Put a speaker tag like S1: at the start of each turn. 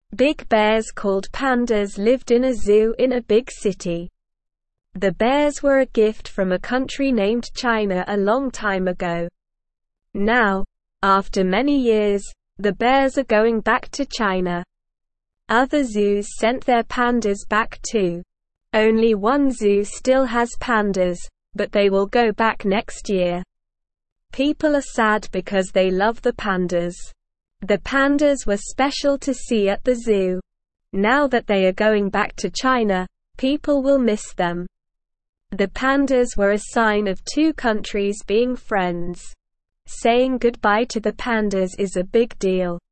S1: Big bears called pandas lived in a zoo in a big city. The bears were a gift from a country named China a long time ago. Now, after many years, the bears are going back to China. Other zoos sent their pandas back too. Only one zoo still has pandas, but they will go back next year. People are sad because they love the pandas. The pandas were special to see at the zoo. Now that they are going back to China, people will miss them. The pandas were a sign of two countries being friends. Saying goodbye to the pandas is a big deal.